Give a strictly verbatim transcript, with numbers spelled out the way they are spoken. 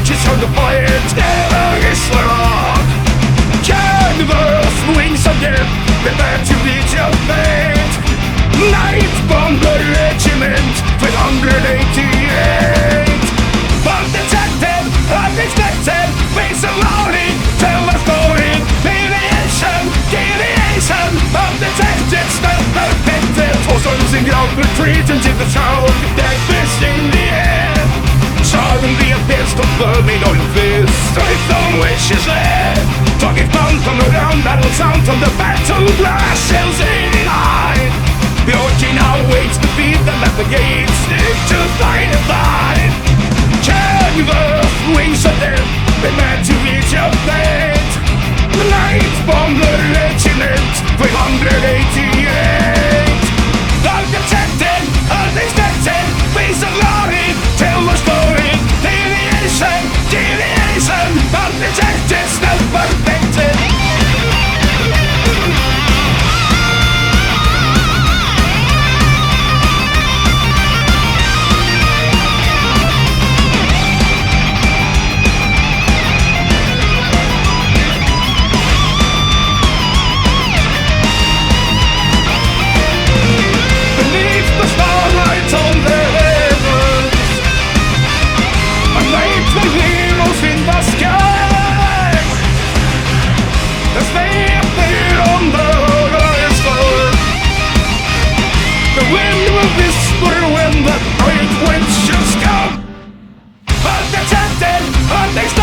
Just on the fire, terror is slaughter. Canvas, wings of death, prepare to reach your fate. Night Bomber Regiment, five hundred eighty-eight. Undetected, unexpected, face of loading, tell a story. Deviation, deviation, undetected, still perfected. Force on losing ground, retreat into the south. Dead fist in the air. Suddenly appears to burning on your fist. Straight on wishes there. Talking phantom around, battle sound from the battle blast. Shells eighty-nine. The orgy now waits to feed them at the gates. Stick to fight and fight. Canvas, wings of death, prepare to reach your fate. The Night Bomber Regiment, five hundred eighty-eight. Undetected, unexpected, face of glory, tell a story. Deviation, deviation, undetected, still perfected. Whisper when the great winds just come. Undetected, undetected.